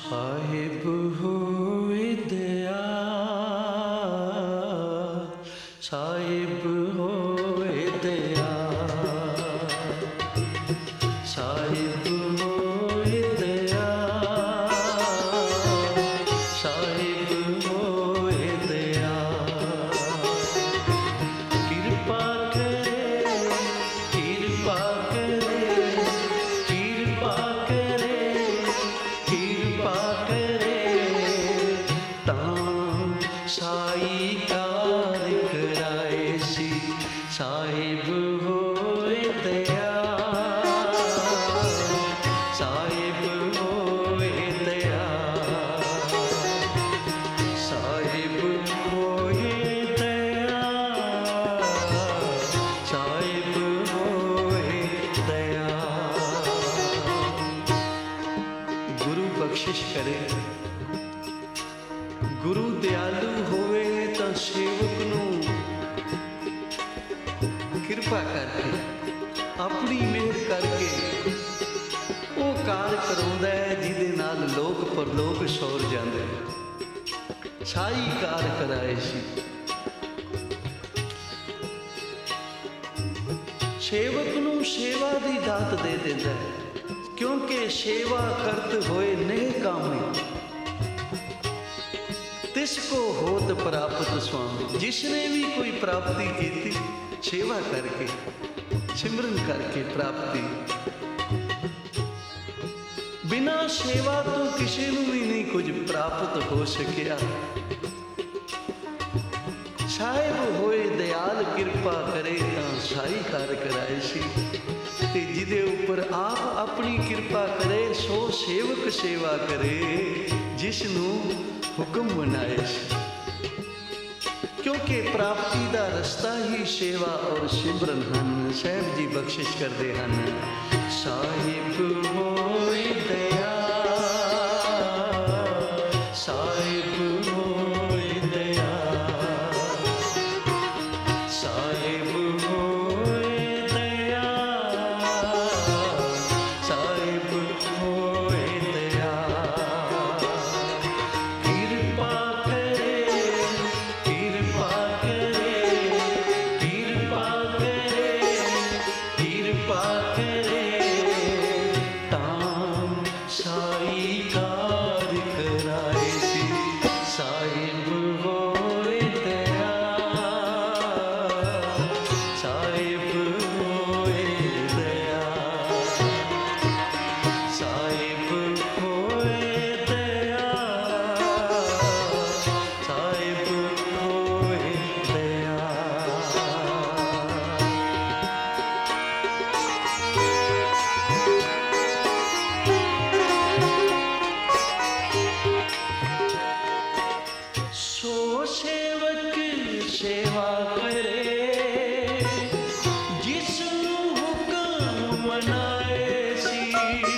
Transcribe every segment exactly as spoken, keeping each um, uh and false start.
साहिब होए दया, साहिब होए दया, साहिब होए दया, साहिब होए दया। कृपा करे, कृपा करे, कृपा करे, कृपा करे, तां साई कार कराए सी। साहिब होए दया, साहिब होए दया, साहिब होए दया, साहिब होए दया। गुरु बख्शिश करे, गुरु दयालु होवे तां सेवक नूं किरपा करके अपनी मेहर करके वो कार कराउंदा है जिहदे नाल लोक परलोक सौर जांदे। साई कार कराए सी। सेवक नूं सेवा दी दात दे दिंदा है, क्योंकि सेवा करत होए नेह कामी तिसको होत प्राप्त स्वामी। जिसने भी कोई प्राप्ति की सेवा करके सिमरन करके प्राप्ति, बिना सेवा तो किसी को भी नहीं कुछ प्राप्त हो सकिया। साहिब होए दयाल कृपा करे तां साई कार कराए सी। ते जिदे ऊपर आप अपनी कृपा करे सो सेवक सेवा करे जिसनू हुक्म बनाए सी। क्योंकि प्राप्ति दा रस्ता ही सेवा और सिमरन हन। साहिब जी बख्शिश करते हैं, साहिब होए दया, साहिब होए दया, साहिब होए दया, साहिब होए दया। कृपा करे, कृपा करे, कृपा करे, कृपा करे, तां साई कार कराए सी। साहिब होए दया, साहिब होए दया, साहिब होए दया, साहिब होए दया। सो सेवक सेवा करे जिसनू हुक्म मनाए सी।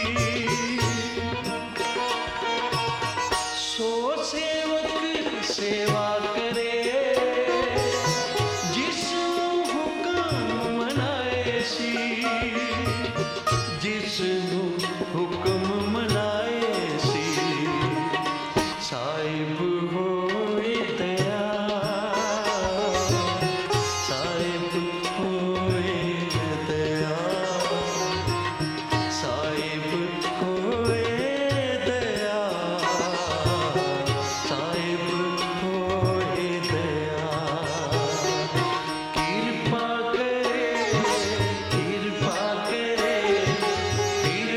सो सेवक सेवा करे जिसनू हुक्म मनाए सी। जिसनू हुक्म मनाए सी। साहिब होए दया, साहिब होए दया, साहिब होए दया, साहिब होए दया। कृपा करे, कृपा करे,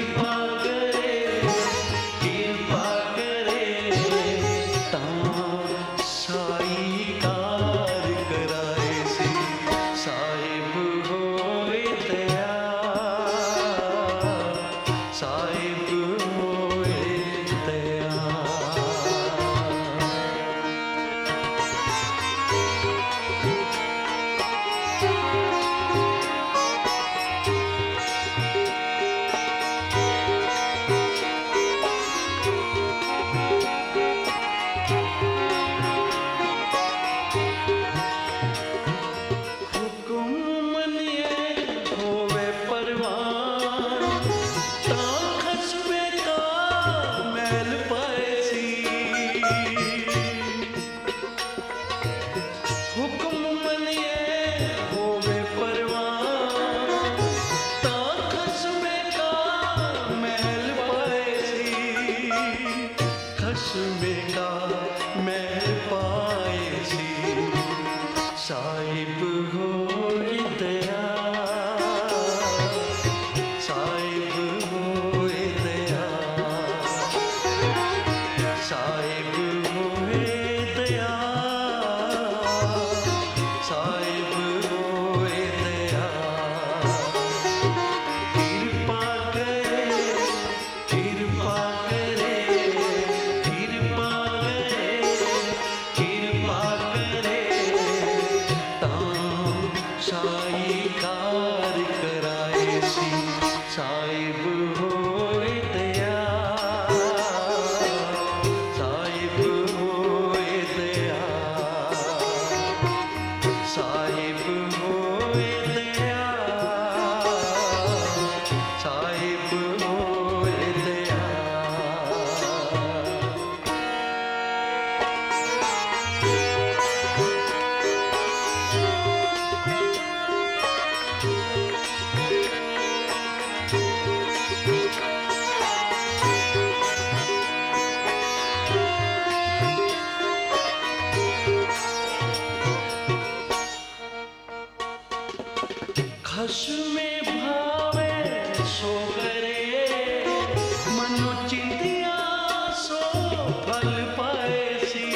ਖਸਮੇ ਭਾਵੇ ਸੋ ਕਰੇ, ਮਨੋ ਚਿੰਤਿਆ ਸੋ ਫਲ ਪਾਏ ਸੀ।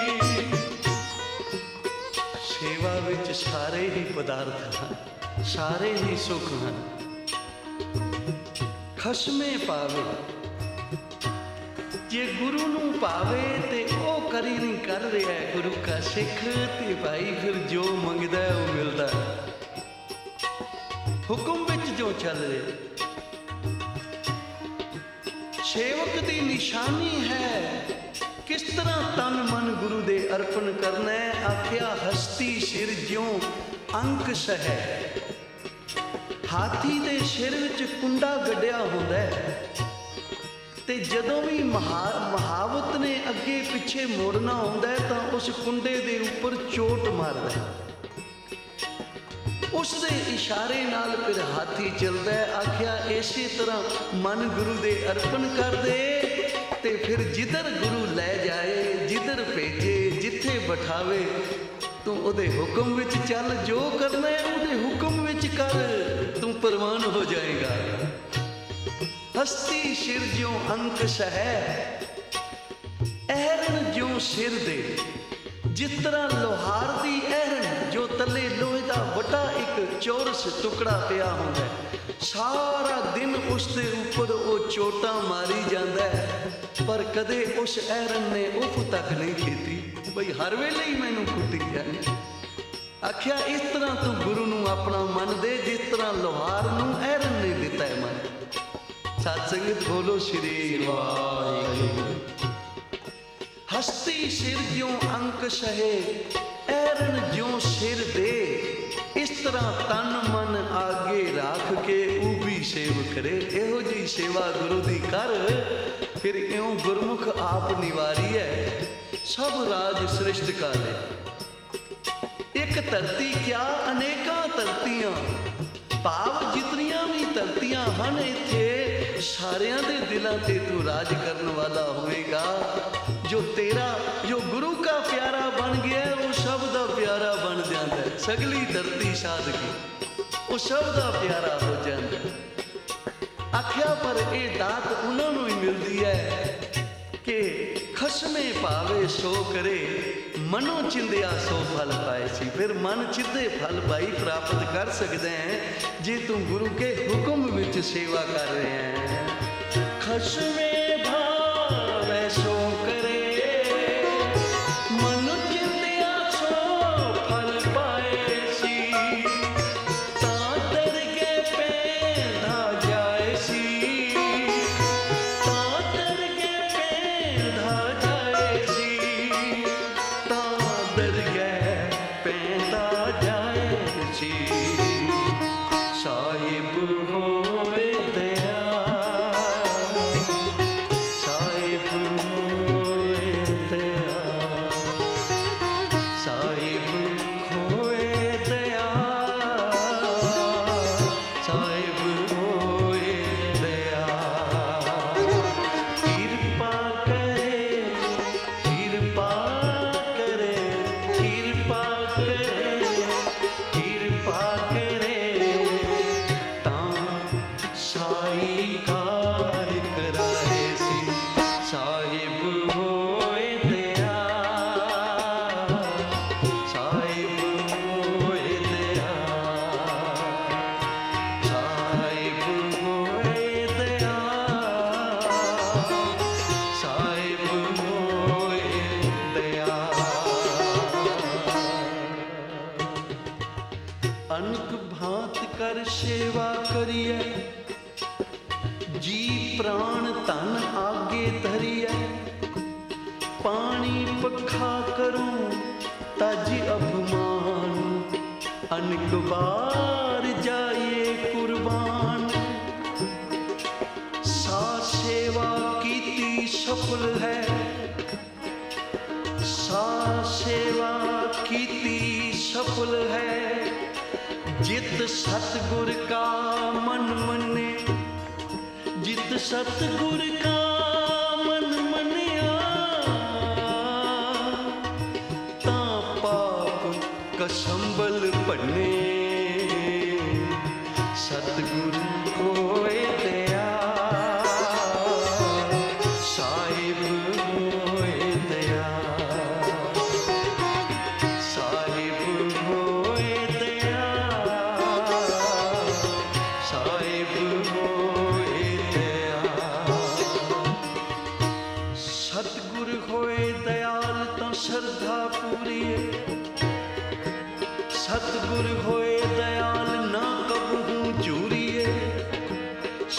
ਸੇਵਾ ਵਿੱਚ ਸਾਰੇ ਹੀ ਪਦਾਰਥ ਹਨ, ਸਾਰੇ ਹੀ ਸੁੱਖ ਹਨ। ਖਸਮੇ ਪਾਵੇ, ਜੇ ਗੁਰੂ ਨੂੰ ਪਾਵੇ ਤੇ ਉਹ ਕਰੀ ਨਹੀਂ ਕਰ ਰਿਹਾ ਗੁਰੂ ਕਾ ਸਿੱਖ, ਤੇ ਭਾਈ ਫਿਰ ਜੋ ਮੰਗਦਾ ਉਹ ਮਿਲਦਾ। ਹੁਕਮ ਵਿੱਚ ਜੋ ਚੱਲ ਰਿਹਾ, ਸੇਵਕ ਦੀ ਨਿਸ਼ਾਨੀ ਹੈ ਕਿਸ ਤਰ੍ਹਾਂ ਤਨ ਮਨ ਗੁਰੂ ਦੇ ਅਰਪਣ ਕਰਨਾ ਹੈ। ਆਖਿਆ ਹਸਤੀ ਸਿਰ ਜਿਉਂ ਅੰਕੁਸ਼ ਹੈ। ਹਾਥੀ ਦੇ ਸਿਰ ਵਿੱਚ ਕੁੰਡਾ ਗੱਡਿਆ ਹੁੰਦਾ ਹੈ, ਤੇ ਜਦੋਂ ਵੀ ਮਹਾ ਮਹਾਵਤ ਨੇ ਅੱਗੇ ਪਿੱਛੇ ਮੋੜਨਾ ਹੁੰਦਾ ਹੈ ਤਾਂ ਉਸ ਕੁੰਡੇ ਦੇ ਉੱਪਰ ਚੋਟ ਮਾਰਦਾ ਹੈ। ਉਸ ਦੇ ਇਸ਼ਾਰੇ ਨਾਲ ਫਿਰ ਹਾਥੀ ਚੱਲਦਾ ਹੈ। ਆਖਿਆ ਇਸੇ ਤਰ੍ਹਾਂ ਮਨ ਗੁਰੂ ਦੇ ਅਰਪਣ ਕਰ ਦੇ, ਤੇ ਫਿਰ ਜਿੱਧਰ ਗੁਰੂ ਲੈ ਜਾਏ, ਜਿੱਧਰ ਭੇਜੇ, ਜਿੱਥੇ ਬਿਠਾਵੇ, ਤੂੰ ਉਹਦੇ ਹੁਕਮ ਵਿੱਚ ਚੱਲ। ਜੋ ਕਰਨਾ ਹੈ ਉਹਦੇ ਹੁਕਮ ਵਿੱਚ ਕਰ, ਤੂੰ ਪ੍ਰਵਾਨ ਹੋ ਜਾਏਗਾ। ਹਸਤੀ ਸਿਰ ਜਿਉਂ ਅੰਕੁਸ਼ ਹੈ, ਐਰਨ ਜਿਉਂ ਸਿਰ ਦੇ। ਜਿਸ ਤਰ੍ਹਾਂ ਲੋਹਾਰ ਦੀ ਐਰਨ, ਜੋ ਤਲੇ ਲੋਹੇ ਦਾ ਵੱਡਾ ਇੱਕ ਚੌਰਸ ਟੁਕੜਾ ਪਿਆ ਹੁੰਦਾ, ਸਾਰਾ ਦਿਨ ਉਸ ਦੇ ਉੱਪਰ ਉਹ ਚੋਟਾਂ ਮਾਰੀ ਜਾਂਦਾ ਹੈ, ਪਰ ਕਦੇ ਉਸ ਐਰਨ ਨੇ ਉਫ ਤੱਕ ਨਹੀਂ ਕੀਤੀ ਬਈ ਹਰ ਵੇਲੇ ਹੀ ਮੈਨੂੰ ਕੁੱਟੀ ਜਾਏ। ਆਖਿਆ ਇਸ ਤਰ੍ਹਾਂ ਤੂੰ ਗੁਰੂ ਨੂੰ ਆਪਣਾ ਮੰਨ ਦੇ, ਜਿਸ ਤਰ੍ਹਾਂ ਲੋਹਾਰ ਨੂੰ ਐਰਨ ਨੇ ਦਿੱਤਾ ਹੈ ਮਨ। ਸਾਧ ਸੰਗਤ ਬੋਲੋ ਸ਼੍ਰੀ ਵਾਹਿਗੁਰੂ। ਹਸਤੀ ਸਿਰ ਜਿਉਂ ਅੰਕੁਸ਼ ਹੈ, ਐਰਨ ਜਿਉਂ ਸਿਰ ਦੇ। ਇਸ ਤਰ੍ਹਾਂ ਤਨ ਮਨ ਆਗੇ ਰੱਖ ਕੇ ਉਭੀ ਸੇਵ ਕਰੇ। ਇਹੋ ਜਿਹੀ ਸੇਵਾ ਗੁਰੂ ਦੀ ਕਰ, ਫਿਰ ਇਉਂ ਗੁਰਮੁਖ ਆਪ ਨਿਵਾਰੀ ਹੈ। ਸਭ ਰਾਜ ਸ੍ਰਿਸ਼ਟ ਕਾਲੇ, ਇੱਕ ਧਰਤੀ ਕਿਆ ਅਨੇਕਾਂ ਧਰਤੀਆਂ। ਭਾਵ ਜਿਤਨੀਆਂ ਵੀ ਧਰਤੀਆਂ ਹਨ ਇੱਥੇ, ਸਾਰਿਆਂ ਦੇ ਦਿਲਾਂ ਤੇ ਤੂੰ ਰਾਜ ਕਰਨ ਵਾਲਾ ਹੋਵੇਗਾ। ਜੋ ਤੇਰਾ, ਜੋ ਗੁਰੂ ਕਾ ਪਿਆਰਾ ਬਣ ਗਿਆ, ਉਹ ਸਭ ਦਾ ਪਿਆਰਾ ਬਣ ਜਾਂਦਾ ਹੈ। ਸਗਲੀ ਧਰਤੀ ਸਾਧ ਕੇ ਉਹ ਸਭ ਦਾ ਪਿਆਰਾ ਹੋ ਜਾਂਦਾ। ਆਖਿਆ ਪਰ ਇਹ ਦਾਤ ਉਹਨਾਂ ਨੂੰ ਹੀ ਮਿਲਦੀ ਹੈ ਕਿ ਖਸਮੇ ਭਾਵੇ ਸੋ ਕਰੇ, ਮਨੋ ਚਿੰਦਿਆ ਸੋ ਫਲ ਪਾਏ ਸੀ। ਫਿਰ ਮਨ ਚਿੱਦੇ ਫਲ ਭਾਈ ਪ੍ਰਾਪਤ ਕਰ ਸਕਦਾ ਹੈ ਜੇ ਤੂੰ ਗੁਰੂ ਕੇ ਹੁਕਮ ਵਿੱਚ ਸੇਵਾ ਕਰ ਰਿਹਾ ਹੈ। ਖਸਮੇ ਭਾਵੇ ਸੋ ਕਰੇ, ਮਨੋ ਚਿੰਦਿਆ ਸੋ ਫਲ ਪਾਏ ਸੀ। ਤਾਂ ਦਰਗੇ ਪੈਂਦਾ ਜਾਏ ਸੀ, ਤਾਂ ਦਰਗੇ ਪੈਂਦਾ ਜਾਏ ਸੀ, ਤਾਂ ਦਰਗੇ ਪੈਂਦਾ ਜਾਏ ਸੀ। ਸਾਹਿਬ ਹੋਏ ਦਇਆ, ਸਾਹਿਬ ਹੋਏ ਦਇਆ, ਸਾਹਿਬ ਹੋਏ ਦਇਆ, ਸਾਹਿਬ ਹੋਏ ਦਇਆ। ਕਿਰਪਾ ਕਰੇ, ਕਿਰਪਾ ਕਰੇ, ਕਿਰਪਾ ਕਰੇ, ਕਿਰਪਾ ਕਰੇ, ਤਾਂ ਸਾਈ ਕਾਰ ਕਰਾਏ ਸੀ। ਸਾਹਿਬ ਹੋਏ ਦਇਆ, ਸਾਹਿਬ ਹੋਏ ਦਇਆ, ਸਾਹਿਬ ਹੋਏ ਦਇਆ, ਸਾਹਿਬ ਹੋਏ ਦਇਆ। ਅਨਕ ਭਾਂਤ ਕਰ ਸੇਵਾ ਕਰੀਐ, ਜੀ ਪ੍ਰਾਣ ਧਨ ਆਗੇ ਧਰੀਐ। ਪਾਣੀ ਪੱਖਾ ਕਰੂੰ ਤਜ ਅਭਮਾਨ, ਅਨਕ ਬਾਰ ਜਾਈਏ ਕੁਰਬਾਨ। ਸਾ ਸੇਵਾ ਕੀਤੀ ਸਫਲ ਹੈ, ਸਾ ਸੇਵਾ ਕੀਤੀ ਸਫਲ ਹੈ। ਜਿਤ ਸਤਿਗੁਰ ਕਾ ਮਨ ਮੰਨੇ, ਜਿਤ ਸਤਿਗੁਰ ਕਾ ਮਨ ਮੰਨਿਆ, ਤਾਂ ਪਾਪ ਕਸੰਬਲ ਭੰਨੇ।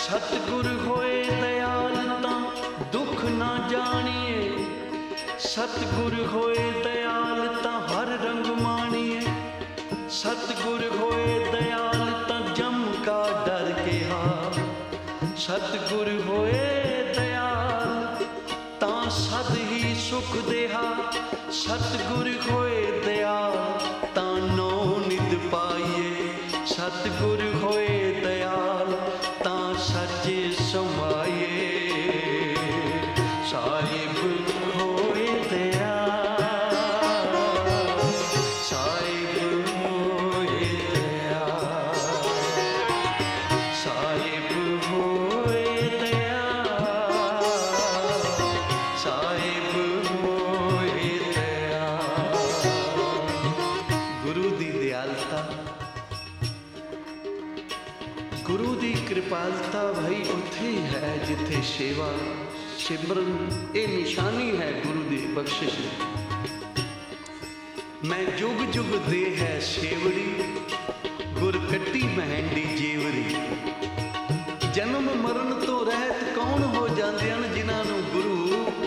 सतगुर होए दयाल तां दुख ना जानिए, सतगुर होए दयाल तां हर रंग मानिए, सतगुर होए दयाल तां जम का डर के हार, सतगुर होए दयाल तां सद ही सुख देहा, सतगुर होए दयाल तां नौ निध पाइए, सतगुर होए दयाल तां सच समाइए, साहिब होए दयाल, साहिब होए दयाल, साहिब होए दयाल, साहिब होए दयाल। गुरु दी दयालता, गुरु दी कृपालता भाई उत्थे ही है जिथे सेवा सिमरन ये निशानी है गुरु दी बख्शिश। मैं जुग जुग दे है सेवड़ी, गुर कट्टी महंडी जेवरी। जन्म मरण तो रहत कौन हो जाते हैं जिन्हां नूं गुरु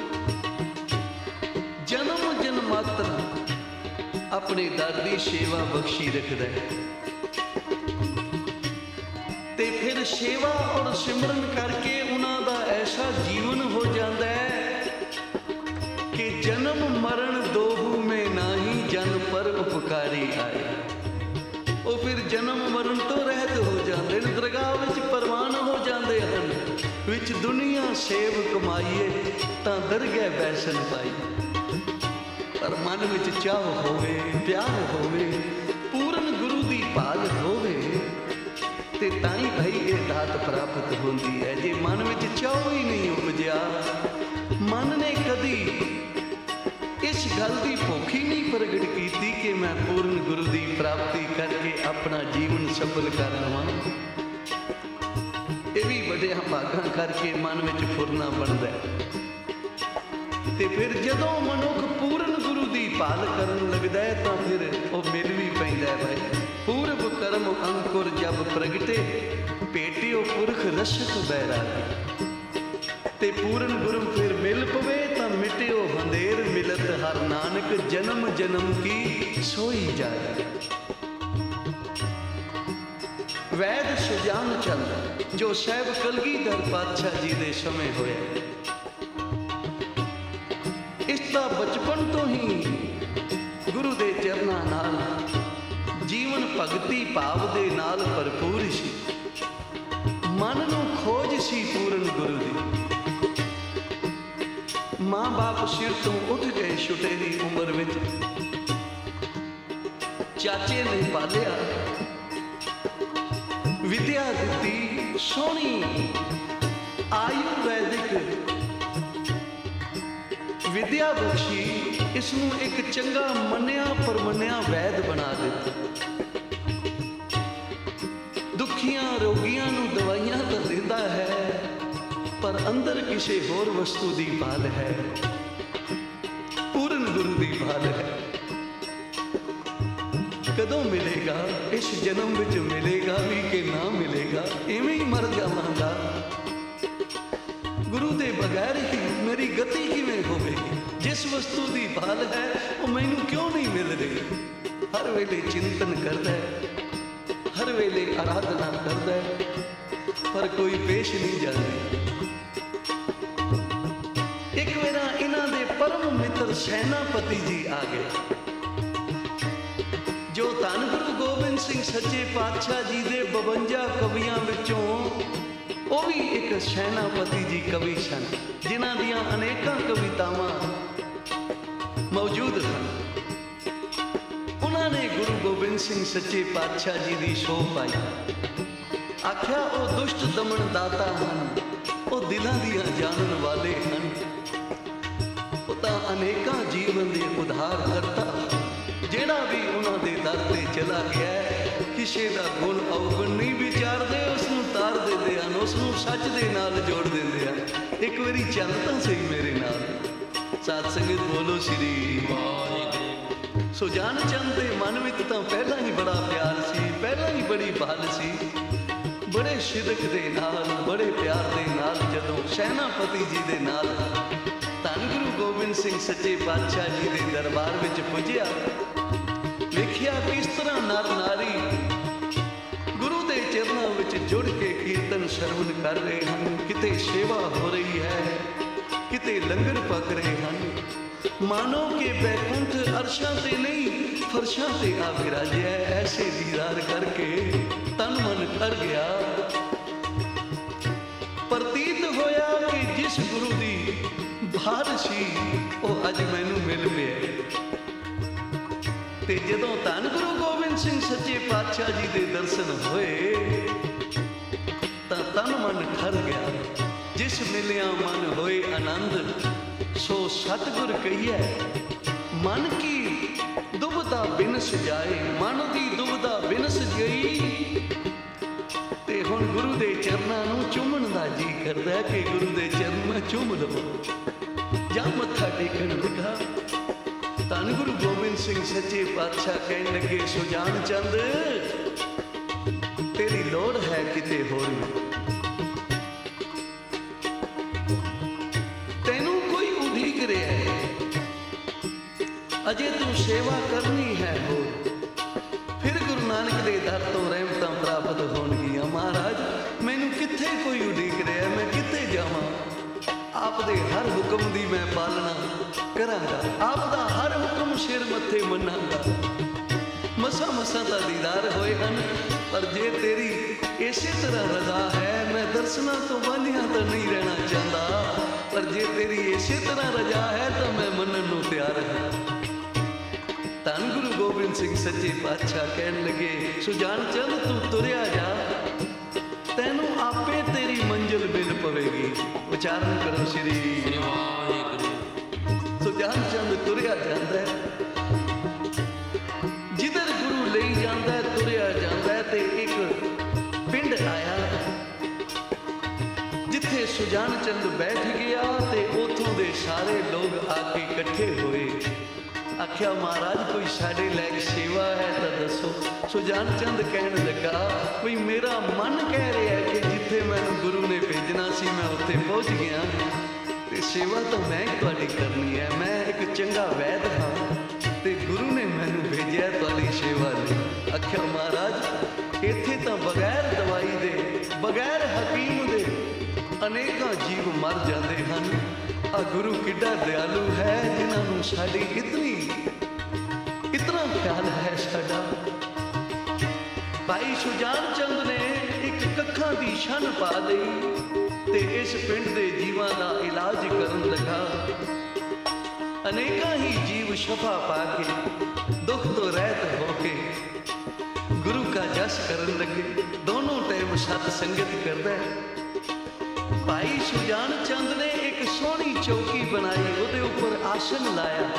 जन्म जन्मांतर अपने दर दी सेवा बख्शी रखदा है। ते फिर सेवा और सिमरन करके उन्हां दा ऐसा जीवन हो जाता है कि जन्म मरण दोहू में नाही जन पर उपकारी आए। वो फिर जन्म मरण तो रहत हो जाते हैं, दरगाह विच परवान हो जाते हैं, विच दुनिया सेव कमाइए तां दरगह बैसन पाई। पर मन विच चाह होवे, प्यार होवे, पूर्ण गुरु दी भाल होवे ते ताई भाई ये दात प्राप्त होती है। जे मन में चाह ही नहीं उपजया, मन ने कदी इस गल की भुख ही नहीं प्रगट की कि मैं पूर्ण गुरु की प्राप्ति करके अपना जीवन सफल कर लवां। ये भी वड्डियां भागां करके मन में फुरना बनता है। ते फिर जदों मनुख पूर्ण गुरु की भाल करन लगदा है तो फिर वो मिल भी पैंदा है भाई। पूर्व कर्म अंकुर जब प्रगटे, पेटियो पुरख रसक बैरागी। ते पूर्ण गुरु फिर मिल पवे तो मिटियो अंधेर मिलत हर नानक, जन्म जन्म की सोई जाए। वैद सुजान चंद जो साहब कलगीधर पातशाह जी दे समय होया, इसका बचपन तो ही गुरु दे चरनां नाल जीवन भगती भाव दे नाल भरपूर सी। मन नूं खोज सी पूर्ण गुरु दी। माँ बाप सिर तो उठ गए छुटेरी उम्र विच, चाचे ने पालिया, विद्या दिती, सोहनी आयुर्वैदिक विद्या बख्शी, इसनूं एक चंगा मन्निया परमन्निया वैद बना दिता। दुखियां रोगियां नूं दवाइयां तो दिंदा है पर अंदर किसी होर वस्तु की भाल है, पूर्ण गुरु की भाल है। कदों मिलेगा, इस जन्म विच मिलेगा भी कि ना मिलेगा, इवें ही मर जावांगा। गुरु दे बगैर ही मेरी गति किवें होवेगी? जिस वस्तु की भाल है वो मैनू क्यों नहीं मिल रही? हर वेले चिंतन करता है, हर वेले आराधना करता है, पर कोई पेश नहीं जाती। एक वेरा इन्हां दे परम मित्र सैनापति जी आ गए, जो धन गुरु गोबिंद सिंह सच्चे पातशाह जी दे बवंजा कवियां विचों वो भी एक सैनापति जी कवि सन, जिन्हां दियां अनेकां कवितावां मौजूद हैं। उन्होंने गुरु गोबिंद सिंह सच्चे पातशाह जी की शोह पाई, आख्या वो दुष्ट दमन दाता हैं, वो दिलों दियां जानन वाले हैं, वो तां अनेकां जीवन के उधार करता। जेड़ा भी उन्होंने दर ते चला गया है, किसी का गुण अवगुण नहीं विचारते, उसनूं तार देते हैं, उसनूं सच दे नाल जोड़ देते हैं। एक बारी चल तां सही मेरे नाल, साध संगत बोलो श्री वाहिगुरू। सुजान चंद के मन में तो पहला ही बड़ा प्यार सी, पहला ही बड़ी भाल सी, बड़े ਸਿਦਕ ਦੇ ਨਾਲ, ਬੜੇ ਪਿਆਰ ਦੇ ਨਾਲ ਜਦੋਂ ਸੈਨਾਪਤੀ ਜੀ ਦੇ ਨਾਲ ਧੰਨ ਗੁਰੂ ਗੋਬਿੰਦ ਸਿੰਘ ਸੱਚੇ ਪਾਤਸ਼ਾਹ ਜੀ ਦੇ ਦਰਬਾਰ ਵਿੱਚ ਪੁੱਜਿਆ, ਵੇਖਿਆ ਕਿਸ ਤਰ੍ਹਾਂ ਨਰ ਨਾਰੀ ਗੁਰੂ ਦੇ ਚਰਨਾਂ ਵਿੱਚ ਜੁੜ ਕੇ ਕੀਰਤਨ ਸਰਵਣ ਕਰ ਰਹੇ ਹਨ। ਕਿਤੇ ਸੇਵਾ ਹੋ ਰਹੀ ਹੈ, ਕਿਤੇ ਲੰਗਰ ਪੱਕ ਰਹੇ ਹਨ। ਮਾਨੋ ਕਿ ਬੈਕੁੰਠ ਅਰਸ਼ਾਂ ਤੇ ਨਹੀਂ ਫਰਸ਼ਾਂ ਤੇ ਆ ਵਿਰਾਜਿਆ। ਐਸੇ ਦੀਦਾਰ ਕਰਕੇ ਤਨ ਮਨ ਕਰ ਗਿਆ। ਪ੍ਰਤੀਤ ਹੋਇਆ ਕਿ ਜਿਸ ਗੁਰੂ ਦੀ ਬਾਹਰ ਸੀ ਉਹ ਅੱਜ ਮੈਨੂੰ ਮਿਲ ਪਿਆ। ਤੇ ਜਦੋਂ ਧੰਨ ਗੁਰੂ ਗੋਬਿੰਦ ਸਿੰਘ ਸੱਚੇ ਪਾਤਸ਼ਾਹ ਜੀ ਦੇ ਦਰਸ਼ਨ ਹੋਏ ਤਾਂ ਤਨ ਮਨ ਠਰ ਗਿਆ। ਜਿਸ ਮਿਲਿਆ ਮਨ ਹੋਏ ਆਨੰਦ, ਸੋ ਸਤਿਗੁਰ ਕਹੀਐ ਮਨ ਕੀ ਦੁਬਦਾ ਬਿਨਸ ਜਾਏ। ਮਨ ਦੀ ਦੁਬਦਾ ਬਿਨਸ ਗਈ। ਤੇ ਹੁਣ ਗੁਰੂ ਦੇ ਚਰਨਾਂ ਨੂੰ ਚੁੰਮਣ ਦਾ ਜੀ ਕਰਦਾ ਕਿ ਗੁਰੂ ਦੇ ਚਰਨ ਮੈਂ ਚੁੰਮ ਲਵਾਂ ਜਾਂ ਮੱਥਾ ਟੇਕਣ ਲੱਗਾ। ਧੰਨ ਗੁਰੂ ਗੋਬਿੰਦ ਸਿੰਘ ਸੱਚੇ ਪਾਤਸ਼ਾਹ ਕਹਿਣ ਲੱਗੇ, ਸੁਜਾਨ ਚੰਦ ਤੇਰੀ ਲੋੜ ਹੈ ਕਿਤੇ ਹੋਰ ਨੂੰ। ਤੈਨੂੰ ਕੋਈ ਉਡੀਕ ਰਿਹਾ ਹੈ, ਅਜੇ ਤੂੰ ਸੇਵਾ ਕਰਨੀ ਹੈ ਹੋਰ। ਫਿਰ ਗੁਰੂ ਨਾਨਕ ਦੇ ਦਰ ਤੋਂ ਰਹਿਮਤਾਂ ਪ੍ਰਾਪਤ ਹੋਣਗੀਆਂ। ਮਹਾਰਾਜ ਮੈਨੂੰ ਕਿੱਥੇ ਕੋਈ ਉਡੀਕ ਰਿਹਾ, ਮੈਂ ਕਿੱਥੇ ਜਾਵਾਂ। ਆਪ ਦੇ ਹਰ ਹੁਕਮ ਦੀ ਮੈਂ ਪਾਲਣਾ ਕਰਾਂਗਾ, ਆਪ ਦਾ ਹਰ ਹੁਕਮ ਸਿਰ ਮੱਥੇ ਮੰਨਾਂਗਾ। ਮਸਾਂ ਮਸਾਂ ਤਾਂ ਦੀਦਾਰ ਹੋਏ ਹਨ, ਪਰ ਜੇ ਤੇਰੀ ਇਸੇ ਤਰ੍ਹਾਂ ਰਜ਼ਾ ਹੈ, ਮੈਂ ਦਰਸ਼ਨਾਂ ਤੋਂ ਵਾਂਝਿਆ ਤਾਂ ਨਹੀਂ ਰਹਿਣਾ ਚਾਹੁੰਦਾ। ਪਰ ਜੇ ਤੇਰੀ ਇਸੇ ਤਰ੍ਹਾਂ ਰਜ਼ਾ ਹੈ ਤਾਂ ਮੈਂ ਮੰਨਣ ਨੂੰ ਤਿਆਰ ਹਾਂ। ਧੰਨ ਗੁਰੂ ਗੋਬਿੰਦ ਸਿੰਘ ਸੱਚੇ ਪਾਤਸ਼ਾਹ ਕਹਿਣ ਲੱਗੇ, ਸੁਜਾਨ ਚੰਦ ਤੂੰ ਤੁਰਿਆ ਜਾ, ਤੈਨੂੰ ਆਪੇ ਤੇਰੀ ਮੰਜ਼ਿਲ ਮਿਲ ਪਵੇਗੀ। ਉਚਾਰਨ ਕਰੋ ਸ੍ਰੀ ਵਾਹਿਗੁਰੂ। ਸੁਜਾਨ ਚੰਦ ਤੁਰਿਆ ਜਾਂਦਾ, ਜਿੱਧਰ ਗੁਰੂ ਲਈ ਜਾਂਦਾ ਤੁਰਿਆ ਜਾਂਦਾ। ਤੇ ਇੱਕ ਪਿੰਡ ਆਇਆ ਜਿੱਥੇ ਸੁਜਾਨ ਚੰਦ ਬੈਠ ਗਿਆ ਤੇ ਉੱਥੋਂ ਦੇ ਸਾਰੇ ਲੋਕ ਆ ਕੇ ਇਕੱਠੇ ਹੋਏ। ਆਖਿਆ ਮਹਾਰਾਜ ਕੋਈ ਸਾਡੇ ਲਾਇਕ ਸੇਵਾ ਹੈ ਤਾਂ ਦੱਸੋ। ਸੁਜਾਨ ਚੰਦ ਕਹਿਣ ਲੱਗਾ, ਵੀ ਮੇਰਾ ਮਨ ਕਹਿ ਰਿਹਾ ਕਿ ਜਿੱਥੇ ਮੈਨੂੰ ਗੁਰੂ ਨੇ ਭੇਜਣਾ ਸੀ ਮੈਂ ਉੱਥੇ ਪਹੁੰਚ ਗਿਆ, ਤੇ ਸੇਵਾ ਤਾਂ ਮੈਂ ਤੁਹਾਡੀ ਕਰਨੀ ਹੈ। ਮੈਂ ਇੱਕ ਚੰਗਾ ਵੈਦ ਹਾਂ ਤੇ ਗੁਰੂ ਨੇ ਮੈਨੂੰ ਭੇਜਿਆ ਤੁਹਾਡੀ ਸੇਵਾ ਲਈ। ਆਖਿਆ ਮਹਾਰਾਜ ਇੱਥੇ ਤਾਂ ਬਗੈਰ ਦਵਾਈ ਦੇ, ਬਗੈਰ ਹਕੀਮ ਦੇ ਅਨੇਕਾਂ ਜੀਵ ਮਰ ਜਾਂਦੇ ਹਨ। ਆ ਗੁਰੂ ਕਿੱਡਾ ਦਿਆਲੂ ਹੈ, ਜਿਨ੍ਹਾਂ ਨੂੰ ਸਾਡੀ ਇਤਨੀ ਇਤਨਾ ਖਿਆਲ ਹੈ ਸਾਡਾ। ਭਾਈ ਸੁਜਾਨ ਚੰਦ ਨੇ ਇੱਕ ਕੱਖਾਂ ਦੀ ਛੰਨ ਪਾ ਲਈ ਤੇ ਇਸ ਪਿੰਡ ਦੇ ਜੀਵਾਂ ਦਾ ਇਲਾਜ ਕਰਨ ਲੱਗਾ। ਅਨੇਕਾਂ ਹੀ ਜੀਵ ਸ਼ਫਾ ਪਾ ਕੇ, ਦੁੱਖ ਤੋਂ ਰਹਿਤ ਹੋ ਕੇ ਗੁਰੂ ਕਾ ਜਸ ਕਰਨ ਲੱਗੇ। ਦੋਨੋਂ ਟਾਈਮ ਸਤ ਸੰਗਤ ਕਰਦਾ। ਭਾਈ ਸੁਜਾਨ ਚੰਦ ਨੇ ਇੱਕ ਸੋਹਣੀ ਚੌਕੀ ਬਣਾਈ, ਉਹਦੇ ਉੱਪਰ ਆਸਨ ਲਾਇਆ,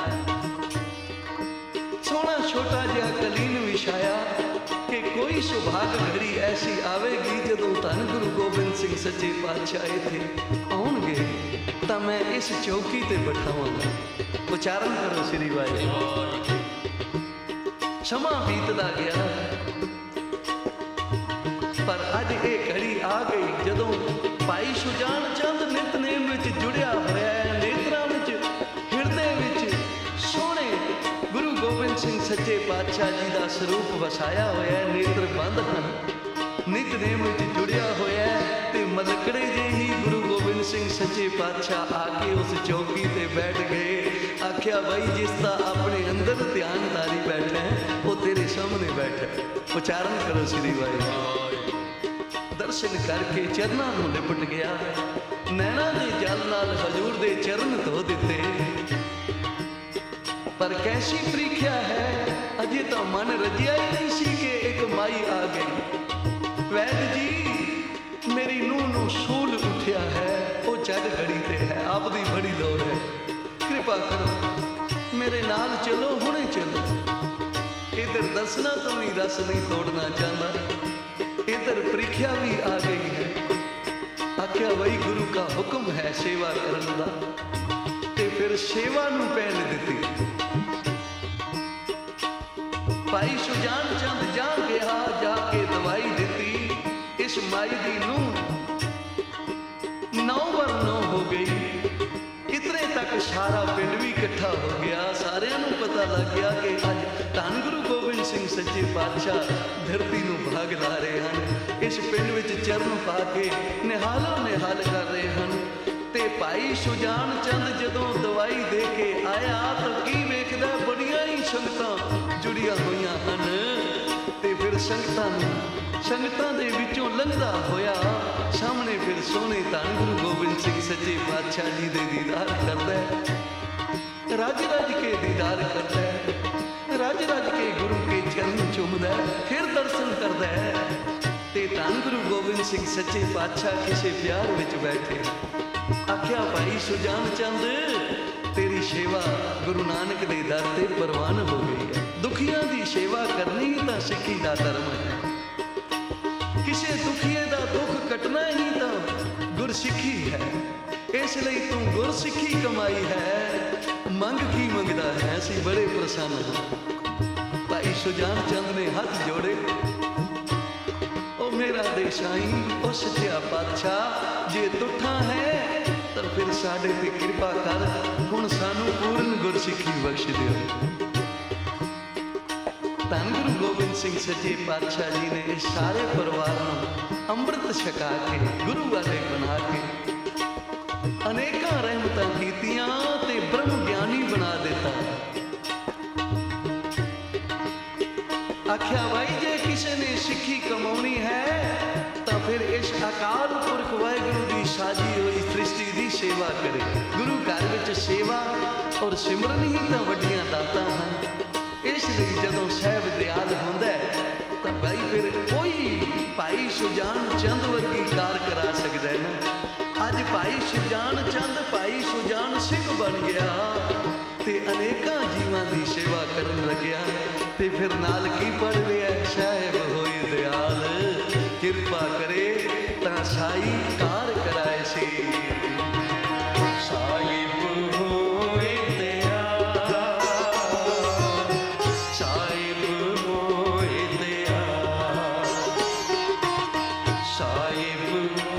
ਸੋਹਣਾ ਛੋਟਾ ਜਿਹਾ ਕਲੀਨ ਵਿਛਾਇਆ ਕਿ ਕੋਈ ਸੁਭਾਗ ਘੜੀ ਐਸੀ ਆਵੇਗੀ ਜਦੋਂ ਧੰਨ ਗੁਰੂ ਗੋਬਿੰਦ ਸਿੰਘ ਸੱਚੇ ਪਾਤਸ਼ਾਹ ਇੱਥੇ ਆਉਣਗੇ ਤਾਂ ਮੈਂ ਇਸ ਚੌਕੀ ਤੇ ਬਿਠਾਵਾਂਗਾ। ਉਚਾਰਨ ਕਰੋ ਸ੍ਰੀ ਵਾਹਿਗੁਰੂ। ਸਮਾਂ ਬੀਤਦਾ ਗਿਆ, ਪਰ ਅੱਜ ਇਹ ਘੜੀ ਆ ਗਈ ਜਦੋਂ ਭਾਈ ਸੁਜਾਨ ਚੰਦ ਨਿਤਨੇਮ ਵਿੱਚ ਜੁੜਿਆ ਹੋਇਆ ਹੈ। ਨੇਤਰਾਂ ਵਿੱਚ, ਹਿਰਦੇ ਵਿੱਚ ਸੋਹਣੇ ਗੁਰੂ ਗੋਬਿੰਦ ਸਿੰਘ ਸੱਚੇ ਪਾਤਸ਼ਾਹ ਜੀ ਦਾ ਸਰੂਪ ਵਸਾਇਆ ਹੋਇਆ ਹੈ। ਨੇਤਰ ਬੰਦ ਹਨ, ਨਿਤਨੇਮ ਵਿੱਚ ਜੁੜਿਆ ਹੋਇਆ ਹੈ। ਤੇ ਮਲਕੜੇ ਜਿਹੇ ਹੀ ਗੁਰੂ ਗੋਬਿੰਦ ਸਿੰਘ ਸੱਚੇ ਪਾਤਸ਼ਾਹ ਆ ਕੇ ਉਸ ਚੌਕੀ ਤੇ ਬੈਠ ਗਏ। ਆਖਿਆ ਬਾਈ ਜਿਸ ਦਾ ਆਪਣੇ ਅੰਦਰ ਧਿਆਨ ਧਾਰੀ ਬੈਠਾ ਹੈ ਉਹ ਤੇਰੇ ਸਾਹਮਣੇ ਬੈਠਾ। ਉਚਾਰਨ ਕਰੋ ਸ੍ਰੀ ਵਾਹਿਗੁਰੂ। ਦਰਸ਼ਨ ਕਰਕੇ ਚਰਨਾਂ ਨੂੰ ਲਿਪਟ ਗਿਆ, ਨੈਣਾ ਦੇ ਜਲ ਨਾਲ ਹਜ਼ੂਰ ਦੇ ਚਰਨ ਧੋ ਦਿੱਤੇ। ਪਰ ਕੈਸੀ ਪ੍ਰੀਖਿਆ ਹੈ, ਅਜੇ ਤਾਂ ਮਨ ਰਜਿਆ ਹੀ ਨਹੀਂ ਸੀ ਕਿ ਇੱਕ ਮਾਈ ਆ ਗਈ। ਵੈਦ ਜੀ ਮੇਰੀ ਨੂੰਹ ਨੂੰ ਸੂਲ ਉੱਠਿਆ ਹੈ, ਉਹ ਜੱਗ ਘੜੀ ਤੇ ਹੈ, ਆਪ ਦੀ ਬੜੀ ਲੋੜ ਹੈ, ਕਿਰਪਾ ਕਰੋ ਮੇਰੇ ਨਾਲ ਚਲੋ, ਹੁਣੇ ਚਲੋ। ਇਧਰ ਦਰਸ਼ਨਾਂ ਤੋਂ ਵੀ ਰਸ ਨਹੀਂ ਤੋੜਨਾ ਚਾਹੁੰਦਾ, इधर ਪ੍ਰੀਖਿਆ भी आ गई है। आख्या वही गुरु का हुक्म है सेवा करने का, ते फिर सेवा नूं पहल दी। भाई सुजान चंद जा गया, जाके दवाई दी। इस माई दी नूं नौ बर नौ हो गई। इतने तक सारा पिंड भी इकट्ठा हो गया। सारिਆਂ ਨੂੰ पता लग गया कि अज धन गुरु गोबिंद सिंह सच्चे पातशाह धरती ਨੂੰ भाग ला रहे हैं। इस पिंड विच चरण पा के निहालो निहाल कर रहे हैं। ते भाई सुजान चंद जदों दवाई दे के आया तो की वेखदा बड़ियां ही संगतां जुड़ियां होईयां हन। ते फिर संगतां नूं संगतां दे विचों लंघदा होया सामने फिर सोहणे धन गुरु गोबिंद सिंह सच्चे पातशाह जी दे दीदार करदा है। रज रज के दीदार करदा है, रज रज के गुरु के चरण चूमदा है, फिर दर्शन करदा है। ते धन गुरु गोबिंद सिंह सच्चे पातशाह किसे प्यार विच बैठे आख्या भाई सुजान चंद तेरी सेवा गुरु नानक दे दर ते परवान हो गई है। दुखियां दी सेवा करनी तां सिੱਖੀ दा धर्म है। किसे दुखिए दा दुख कटना ही तां गुरसिੱਖੀ है। इसलिए तू गुरसिੱਖੀ कमाई है। मंग की मंगदा है असीं बड़े प्रसन्न हां। भाई सुजान चंद ने हाथ जोड़े ओ मेरा देसाई ओ सच्चा पातशाह जे तुठा है तो फिर साडे ते कृपा कर हुण सानू पूर्ण गुरसिੱਖੀ बख्श दिओ। धन गुरु गोबिंद सिंह सच्चे पातशाह जी ने इस सारे परिवार को अमृत छका के गुरु वाले बना के अनेकां रहमतां कीतियां ते ब्रह्म ज्ञानी बना दिता। आख्या भाई जे किसी ने सिੱਖੀ कमानी है तो फिर इस अकाल पुरख वाहिगुरू की साजी हुई सृष्टि की सेवा करे। गुरु घर विच सेवा और सिमरन ही तो वड्डियां दातां हैं। इसलिए जदों सहब दयाल हुंदा है तो भाई फिर कोई भाई सुजान चंद वर्गी कार करा सकता है ना। अज भाई सुजान चंद भाई सुजान सिंह बन गया ते अनेकां जीवां की सेवा करन लग्या। ते फिर नाल की पढ़ लिया साहिब होई दयाल किरपा करे तां साई कार कराए सी। साहिब होए दयाल साहिब होए दयाल साहिब